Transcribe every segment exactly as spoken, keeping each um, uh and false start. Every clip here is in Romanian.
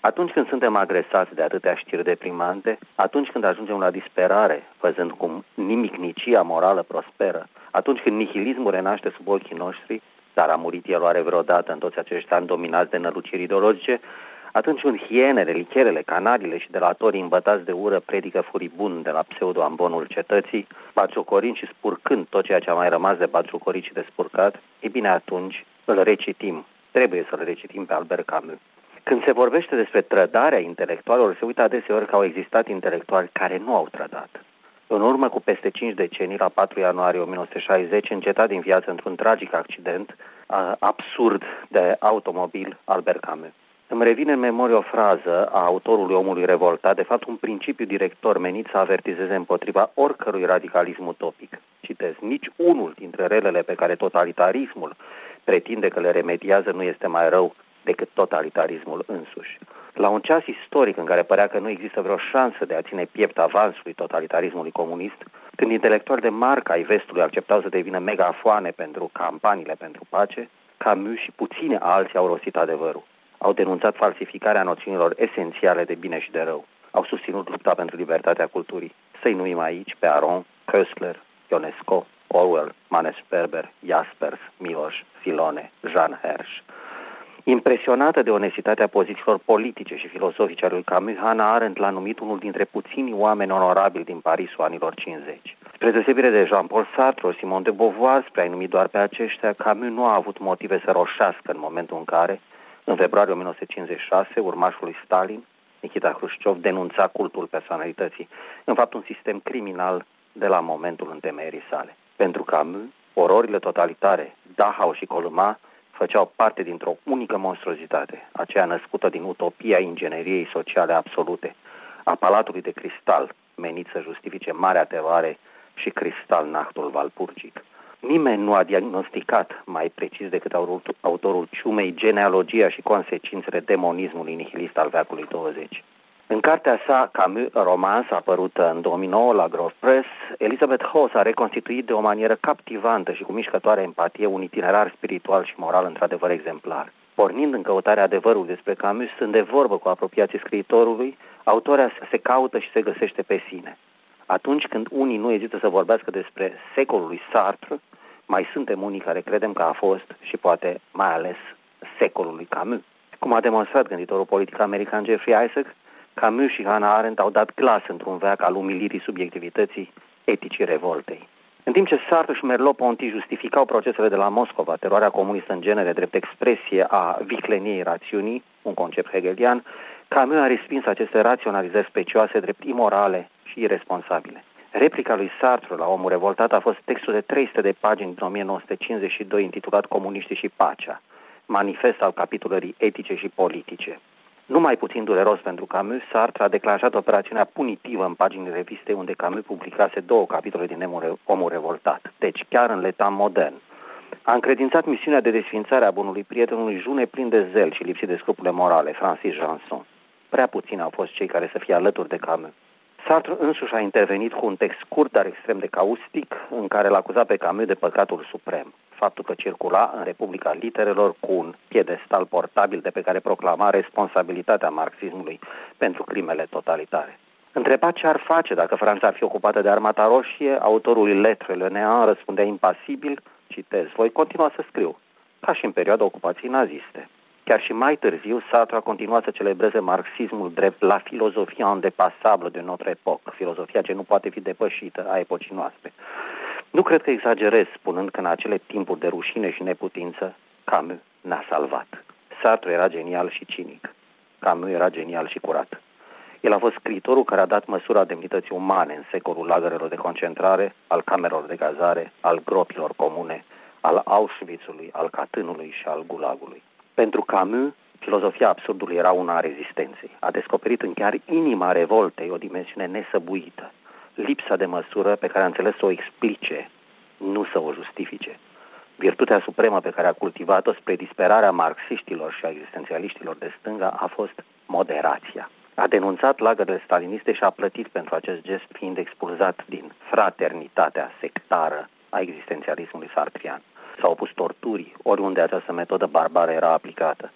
Atunci când suntem agresați de atâtea știri deprimante, atunci când ajungem la disperare, văzând cum nimicnicia morală prosperă, atunci când nihilismul renaște sub ochii noștri, dar a murit el oare vreodată în toți acești ani dominați de năluciri ideologice, atunci când hienele, licherele, canalile și delatorii îmbătați de ură predică furibund de la pseudo-ambonul cetății, batjocorind și spurcând tot ceea ce a mai rămas de batjocorit și de spurcat, e bine, atunci îl recitim. Trebuie să-l recitim pe Albert Camus. Când se vorbește despre trădarea intelectualilor, se uită adeseori că au existat intelectuali care nu au trădat. În urmă cu peste cinci decenii, la patru ianuarie o mie nouă sute șaizeci, înceta din viață într-un tragic accident uh, absurd de automobil Albert Camus. Îmi revine în memorie o frază a autorului Omului revoltat, de fapt un principiu director menit să avertizeze împotriva oricărui radicalism utopic. Citez: nici unul dintre relele pe care totalitarismul pretinde că le remediază nu este mai rău decât totalitarismul însuși. La un ceas istoric în care părea că nu există vreo șansă de a ține piept avansului totalitarismului comunist, când intelectuali de marcă ai vestului acceptau să devină megafoane pentru campaniile pentru pace, Camus și puține alții au rostit adevărul. Au denunțat falsificarea noțiunilor esențiale de bine și de rău. Au susținut lupta pentru libertatea culturii. Să-i numim aici pe Aron, Köstler, Ionesco, Orwell, Manes Sperber, Jaspers, Miloș, Filone, Jean Hersch. Impresionată de onestitatea pozițiilor politice și filosofice ale lui Camus, Hannah Arendt l-a numit unul dintre puținii oameni onorabili din Parisul anilor cincizeci. Spre deosebire de Jean-Paul Sartre, Simone de Beauvoir, spre a-i numi doar pe aceștia, Camus nu a avut motive să roșească în momentul în care, în februarie o mie nouă sute cincizeci și șase, urmașul lui Stalin, Nikita Hrușciov, denunța cultul personalității, în fapt un sistem criminal de la momentul întemeierii sale. Pentru Camus, ororile totalitare, Dachau și Colmar, făceau parte dintr-o unică monstruozitate, aceea născută din utopia ingineriei sociale absolute, a palatului de cristal, menit să justifice marea teroare și cristalnachtul valpurgic. Nimeni nu a diagnosticat mai precis decât autorul ciumei genealogia și consecințele demonismului nihilist al veacului douăzeci. În cartea sa, Camus, romans, apărută în două mii nouă la Grove Press, Elizabeth Hawes a reconstituit de o manieră captivantă și cu mișcătoare empatie un itinerar spiritual și moral într-adevăr exemplar. Pornind în căutarea adevărului despre Camus, stând de vorbă cu apropiații scriitorului, autoarea se caută și se găsește pe sine. Atunci când unii nu ezită să vorbească despre secolul lui Sartre, mai suntem unii care credem că a fost și poate mai ales secolul lui Camus. Cum a demonstrat gânditorul politic american Jeffrey Isaac, Camus și Hannah Arendt au dat glas într-un veac al umilirii subiectivității eticii revoltei. În timp ce Sartre și Merleau-Ponty justificau procesele de la Moscova, teroarea comunistă în genere drept expresie a vicleniei rațiunii, un concept hegelian, Camus a respins aceste raționalizări specioase drept imorale și irresponsabile. Replica lui Sartre la Omul revoltat a fost textul de trei sute de pagini din o mie nouă sute cincizeci și doi intitulat Comuniștii și pacea, manifest al capitulării etice și politice. Nu mai puțin dureros pentru Camus, Sartre a declanșat operațiunea punitivă în paginile revistei unde Camus publicase două capitole din Omul revoltat, deci chiar în letan modern. A încredințat misiunea de desființare a bunului prietenului june plin de zel și lipsit de scrupule morale, Francis Janson. Prea puțini au fost cei care să fie alături de Camus. Sartre însuși a intervenit cu un text scurt, dar extrem de caustic, în care l-a acuzat pe Camus de păcatul suprem, faptul că circula în Republica Literelor cu un piedestal portabil de pe care proclama responsabilitatea marxismului pentru crimele totalitare. Întrebat ce ar face dacă Franța ar fi ocupată de Armata Roșie, autorul Lettres Le Néant răspundea impasibil, citez: voi continua să scriu, ca și în perioada ocupației naziste. Chiar și mai târziu, Sartre a continuat să celebreze marxismul drept la filozofia indepasabilă de notre époque, filozofia ce nu poate fi depășită a epocii noastre. Nu cred că exagerez spunând că în acele timpuri de rușine și neputință, Camus ne-a salvat. Sartre era genial și cinic. Camus era genial și curat. El a fost scriitorul care a dat măsura demnității umane în secolul lagărelor de concentrare, al camerelor de gazare, al gropilor comune, al Auschwitzului, al Catânului și al Gulagului. Pentru Camus, filozofia absurdului era una a rezistenței. A descoperit în chiar inima revoltei o dimensiune nesăbuită, lipsa de măsură pe care a înțeles să o explice, nu să o justifice. Virtutea supremă pe care a cultivat-o spre disperarea marxiștilor și a existențialiștilor de stânga a fost moderația. A denunțat lagărele staliniste și a plătit pentru acest gest, fiind expulzat din fraternitatea sectară a existențialismului sartrian. S-a opus torturii, oriunde această metodă barbară era aplicată.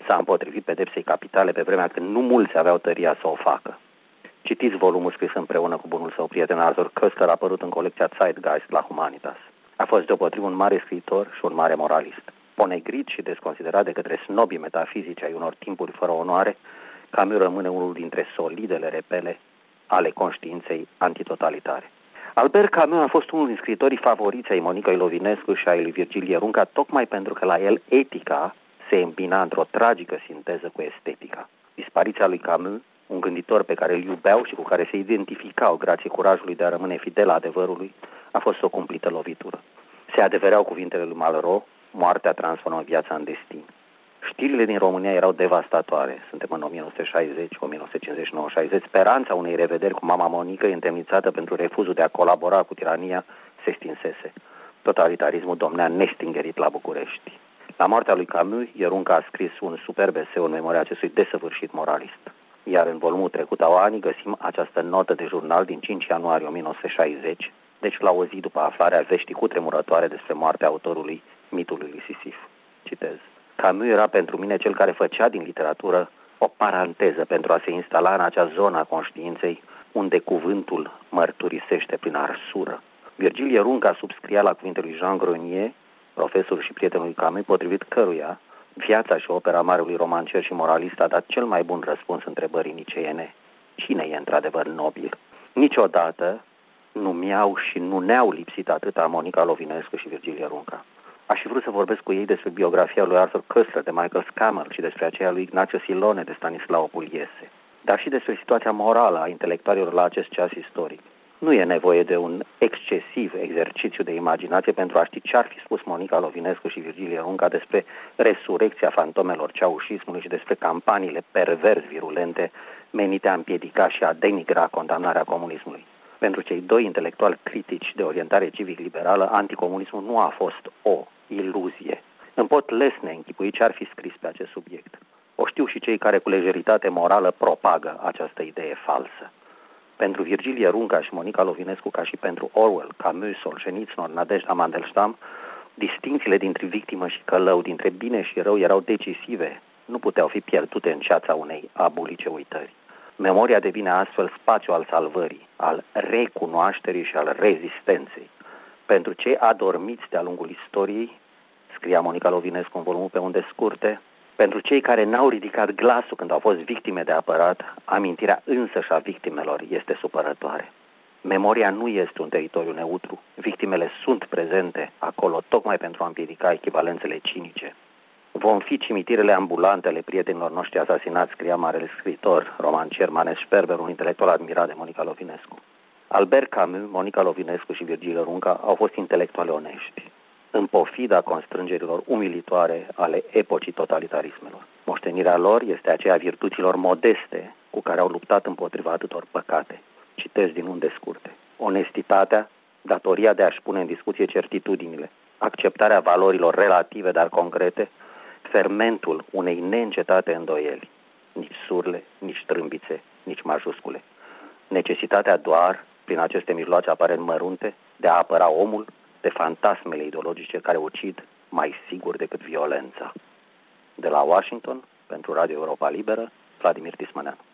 s-a împotrivit pedepsei capitale pe vremea când nu mulți aveau tăria să o facă. Citiți volumul scris împreună cu bunul său prieten Arthur Koestler, apărut în colecția Zeitgeist la Humanitas. A fost deopotrivă un mare scriitor și un mare moralist. Ponegrit și desconsiderat de către snobii metafizici ai unor timpuri fără onoare, Camus rămâne unul dintre solidele repele ale conștiinței antitotalitare. Albert Camus a fost unul din scriitorii favoriți ai Monicăi Lovinescu și ai lui Virgilie Runca, tocmai pentru că la el etica se îmbina într-o tragică sinteză cu estetica. Dispariția lui Camus, un gânditor pe care îl iubeau și cu care se identificau grație curajului de a rămâne fidel adevărului, a fost o cumplită lovitură. Se adevereau cuvintele lui Malraux: moartea transformă viața în destin. Știrile din România erau devastatoare. Suntem în o mie nouă sute șaizeci, o mie nouă sute cincizeci și nouă șaizeci. Speranța unei revederi cu mama Monica, întemnițată pentru refuzul de a colabora cu tirania, se stinsese. Totalitarismul domnea nestingerit la București. La moartea lui Camus, Ierunca a scris un superb eseu în memoria acestui desăvârșit moralist. Iar în volumul trecut au ani găsim această notă de jurnal din cinci ianuarie o mie nouă sute șaizeci, deci la o zi după aflarea veștii cutremurătoare despre moartea autorului mitului lui Sisif. Citez: Camus era pentru mine cel care făcea din literatură o paranteză pentru a se instala în acea zonă a conștiinței unde cuvântul mărturisește prin arsură. Virgilie Runca subscria la cuvintele lui Jean Grenier, profesor și prietenul lui Camus, potrivit căruia viața și opera marelui romancier și moralist a dat cel mai bun răspuns întrebării niceene: cine e într-adevăr nobil? Niciodată nu mi-au și nu ne-au lipsit atâta Monica Lovinescu și Virgilie Runca. Aș fi vrut să vorbesc cu ei despre biografia lui Arthur Koestler de Michael Scammell și despre aceea lui Ignacio Silone de Stanislao Pugliese, dar și despre situația morală a intelectualilor la acest ceas istoric. Nu e nevoie de un excesiv exercițiu de imaginație pentru a ști ce ar fi spus Monica Lovinescu și Virgilie Runca despre resurecția fantomelor ceaușismului și despre campaniile pervers virulente menite a împiedica și a denigra condamnarea comunismului. Pentru cei doi intelectuali critici de orientare civic-liberală, anticomunismul nu a fost o iluzie. Îmi pot lesne închipui ce ar fi scris pe acest subiect. O știu și cei care cu lejeritate morală propagă această idee falsă. Pentru Virgilie Runca și Monica Lovinescu, ca și pentru Orwell, Camus, Solzhenitsyn, Nadejda Mandelstam, distincțiile dintre victimă și călău, dintre bine și rău erau decisive, nu puteau fi pierdute în ceața unei abulice uitări. Memoria devine astfel spațiu al salvării, al recunoașterii și al rezistenței. Pentru cei adormiți de-a lungul istoriei, scria Monica Lovinescu în volumul Pe unde scurte, pentru cei care n-au ridicat glasul când au fost victime de apărat, amintirea însăși a victimelor este supărătoare. Memoria nu este un teritoriu neutru. Victimele sunt prezente acolo tocmai pentru a împiedica echivalențele cinice. Vom fi cimitirele ambulante ale prietenilor noștri asasinați, scria marele scriitor, romancier Manes Sperber, un intelectual admirat de Monica Lovinescu. Albert Camus, Monica Lovinescu și Virgilie Runca au fost intelectuale onești, în pofida constrângerilor umilitoare ale epocii totalitarismelor. Moștenirea lor este aceea virtuților modeste cu care au luptat împotriva atâtor păcate. Citez din unde scurte: onestitatea, datoria de a-și pune în discuție certitudinile, acceptarea valorilor relative, dar concrete, fermentul unei neîncetate îndoieli, nici surle, nici trâmbițe, nici majuscule. Necesitatea doar, prin aceste mijloace aparent mărunte, de a apăra omul de fantasmele ideologice care ucid mai sigur decât violența. De la Washington, pentru Radio Europa Liberă, Vladimir Tismaneanu.